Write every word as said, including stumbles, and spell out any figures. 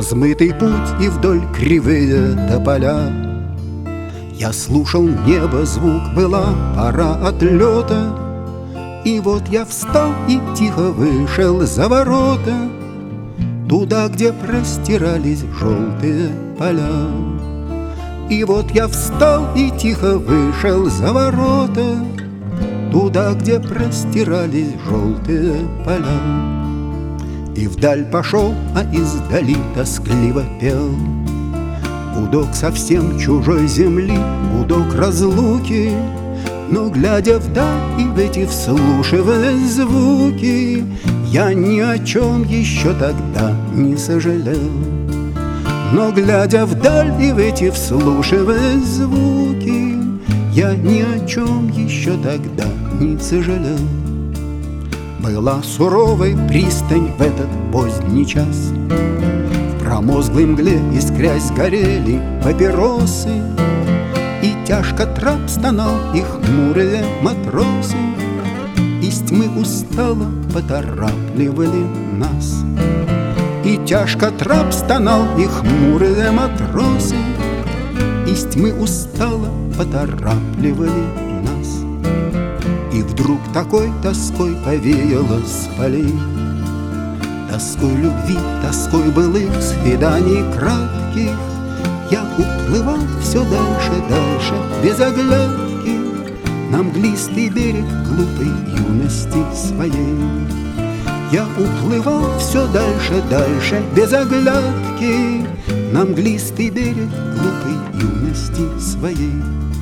размытый путь и вдоль кривые тополя. Я слушал небо, звук, была пора отлета, и вот я встал и тихо вышел за ворота, туда, где простирались желтые поля. И вот я встал и тихо вышел за ворота, туда, где простирались желтые поля. И вдаль пошел, а издали тоскливо пел гудок совсем чужой земли, гудок разлуки. Но, глядя вдаль и в эти вслушивая звуки, я ни о чем еще тогда не сожалел. Но, глядя вдаль и в эти вслушивая звуки, я ни о чем еще тогда не сожалел. Была суровой пристань в этот поздний час, в промозглой мгле искрясь горели папиросы, и тяжко трап стонал, и хмурые матросы из тьмы устало поторапливали нас. И тяжко трап стонал, и хмурые матросы из тьмы устало поторапливали нас. И вдруг такой тоской повеяло с полей, тоской любви, тоской былых свиданий кратких. Я уплывал все дальше, дальше, без оглядки, на мглистый берег глупой юности своей. Я уплывал все дальше, дальше, без оглядки, на мглистый берег глупой юности своей.